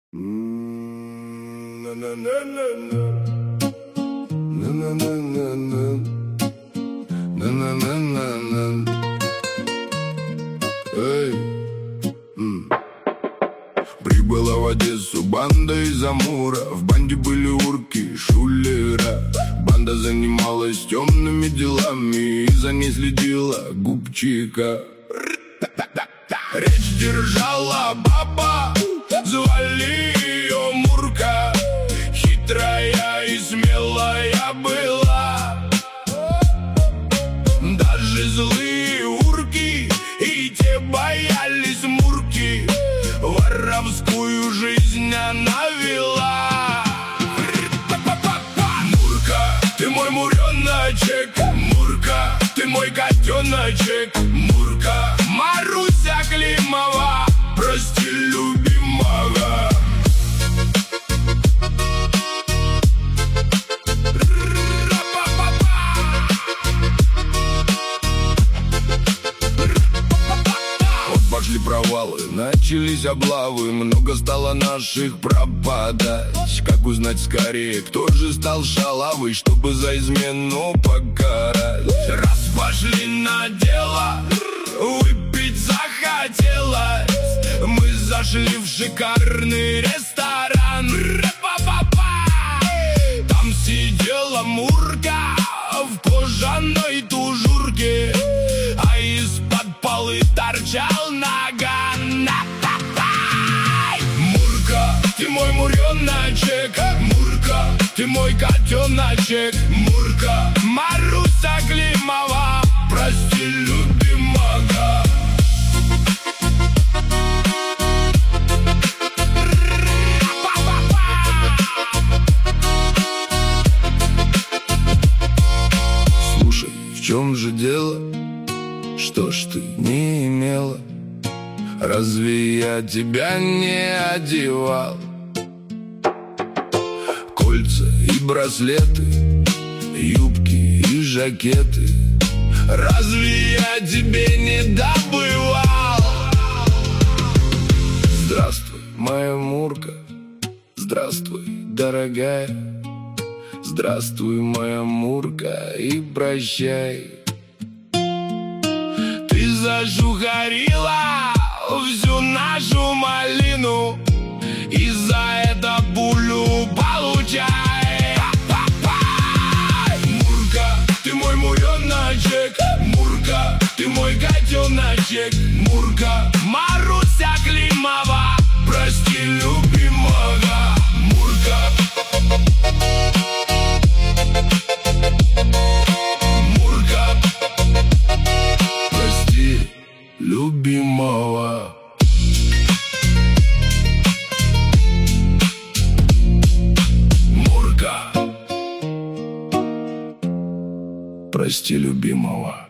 Прибыла в Одессу банда из Амура. В банде были урки, шулера. Банда занималась темными делами, и за ней следила губчика. Речь держала баба, звали ее Мурка. Хитрая и смелая была. Даже злые урки и те боялись Мурки. Воровскую жизнь она вела. Мурка, ты мой муреночек. Мурка, ты мой котеночек. Мурка, Маруся Климова, прости любимого. Пошли провалы, начались облавы, много стало наших пропадать. Как узнать скорее, кто же стал шалавой, чтобы за измену покарать? Раз пошли на дело, выпить захотелось, мы зашли в шикарный ресторан. Там сидела Мурка в кожаной тужурке, а из-под полы торчал наган. Мурка, ты мой муреночек. Мурка, ты мой котеночек. Мурка, Маруся Климова, прости любимого. Слушай, в чем же дело? Что ж ты не имела? Разве я тебя не одевал? Кольца и браслеты, юбки и жакеты, разве я тебе не добывал? Здравствуй, моя Мурка. Здравствуй, дорогая. Здравствуй, моя Мурка, и прощай. Ты зажугарила всю нашу малину, и за это пулю получай. Мурка, ты мой муреночек. Мурка, ты мой котеночек. Мурка, Маруся Климова, прости любимого. Мурка, Мурка, прости любимого. Мурка, прости любимого.